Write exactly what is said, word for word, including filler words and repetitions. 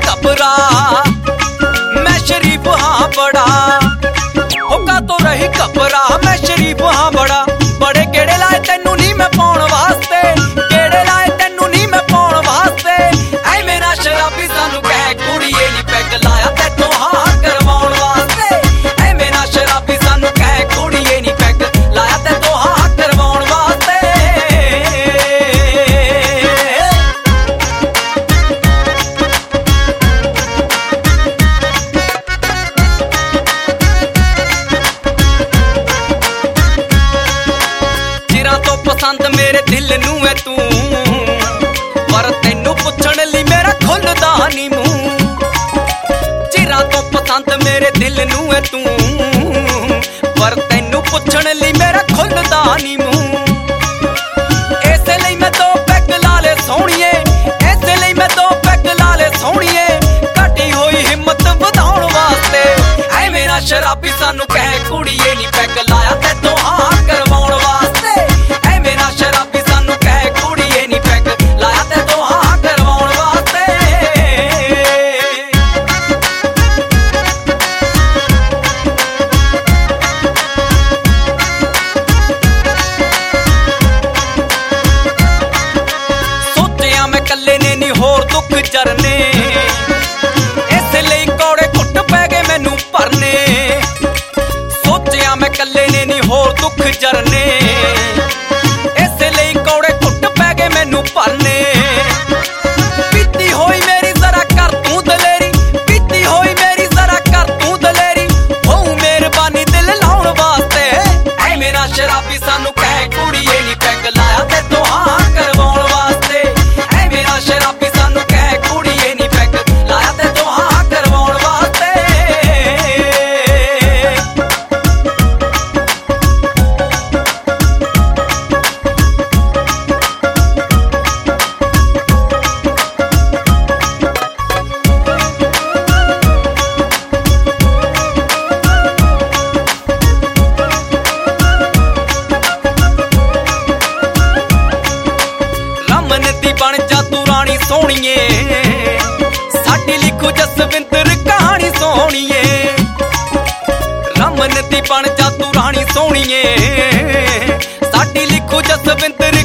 घबरा, मैं शरीफ हाँ बड़ा। होका तो रही घबरा, मैं शरीफ हाँ बड़ा। बड़े गेड़े लाए तेनू नी मैं पाउण वास्ते, गेड़े लाए तेनू नी मैं पाउण वास्ते। ऐ मेरा शराबी सानू कहे कुड़िए नी पैग लाया तैथों हाँ करवाउण वास्ते। ऐ मेरा शराबी सानू कहे कुड़िए नी पैग लाया तैथों हाँ करवाउण वास्ते। चिरां तो पसंद मेरे दिल नू है तू, पर तैनू पुछण लई मेरा खुलदा नी मूं। चिरां तो पसंद मेरे दिल नू है तू, पर तैनू पुछण लई मेरा खुलदा नी मूं। इसे लई मैं दो पैग ला ले सोहणीए, इसे लई मैं दो पैग ला ले सोहणीए। घटी होई हिम्मत वधाउण वास्ते। ऐ मेरा शराबी सानू कहे कुड़िए नी पैग लाया तैथों हाँ करवाउण वास्ते। ऐ मेरा शराबी सानू कहे कुड़िए नी पैग लाया तैथों हाँ करवाउण वास्ते। सोचिया मैं कल्ले ने नी होर दुख जरने, इस लई कौड़े घुट पै गए मैनू भरने। सोचिया मैं कल्ले ने नी होर दुख जरने, इस लई कौड़े घुट पै गए मैनू भरने। पीती होई मेरी जरा कर तू दलेरी, पीती होई मेरी जरा कर तू दलेरी। होऊ मेहरबानी दिल लाउण वास्ते। ऐ मेरा शराबी सानू कहे कुड़िए नी पैग लाया तैथों हाँ करवाउण वास्ते। ऐ मेरा शराबी सानू कहे कुड़िए नी पैग लाया तैथों हाँ करवाउण वास्ते। रमन दी बन जा तू रानी सोहणीए, साडी लिखो जसविंदर कहानी सोहणीए। रमन दी बन जा तू रानी सोहणीए, साडी लिखो जसविंदर